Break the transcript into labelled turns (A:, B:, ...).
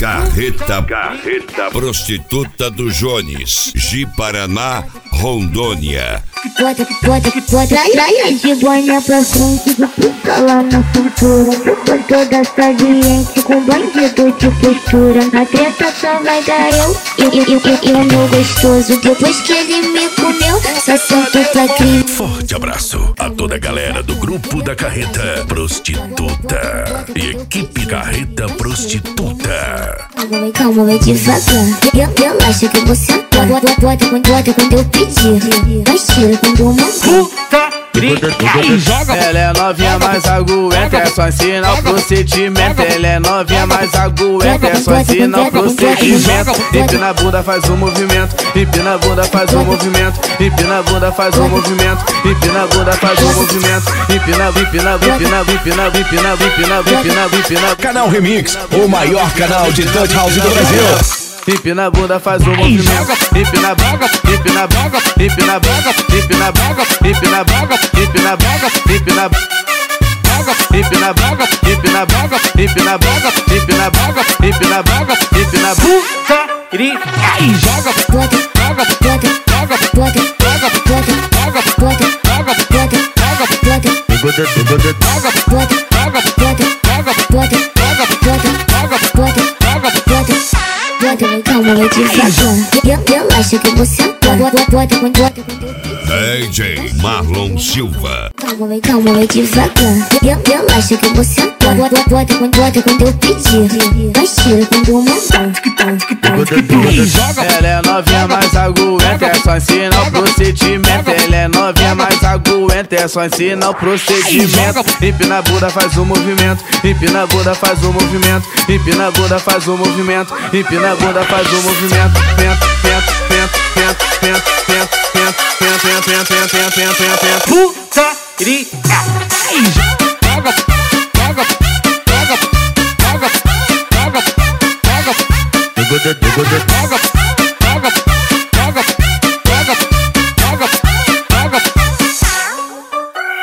A: Carreta Prostituta do Jones, Ji-Paraná, Rondônia.
B: Bota de boina pra frente, fica lá na cintura. Depois toda saliente, com bandido de postura. A treta só vai dar eu e o meu gostoso. Depois que ele me comeu, só sento pra crime.
C: Forte abraço a toda a galera do grupo da Carreta Prostituta e equipe Carreta Prostituta.
B: Calma, vai devagar. Relaxa que você bota quando eu pedir. Mas tira quando eu mandar.
D: Aí joga. Ela é novinha, mais aguenta, é só ensinar o procedimento. Ela é novinha, mais aguenta, é só ensinar o procedimento. Empina a bunda, faz um movimento. Empina a bunda, faz um movimento. Empina a bunda, faz um movimento. Empina a bunda, faz um movimento. Empina.
C: Canal Remix, o maior canal de Dutch House do Brasil.
D: Empina a bunda, faz um movimento. Empina a bunda, empina a bunda, empina a bunda, empina a bunda, empina a bunda, empina a bunda, empina a bunda, empina a bunda, empina a bunda, empina a bunda, empina a bunda, empina a bunda, empina a bunda. Aí joga.
B: Calma, vai devagar. Relaxa que você bota quando
A: DJ Marlon Silva.
B: Calma, vai devagar. Relaxa que você bota quando eu pedir. Mas tira quando eu mandar.
D: Ela é novinha, mais aguenta, é só ensinar o procedimento. Ela é novinha, mais aguenta, é só ensinar o procedimento. Empina a bunda, faz um movimento. Empina a bunda, faz um movimento. Empina a bunda, faz um movimento. Empina a bunda, faz um movimento. Putaria.
C: Joga.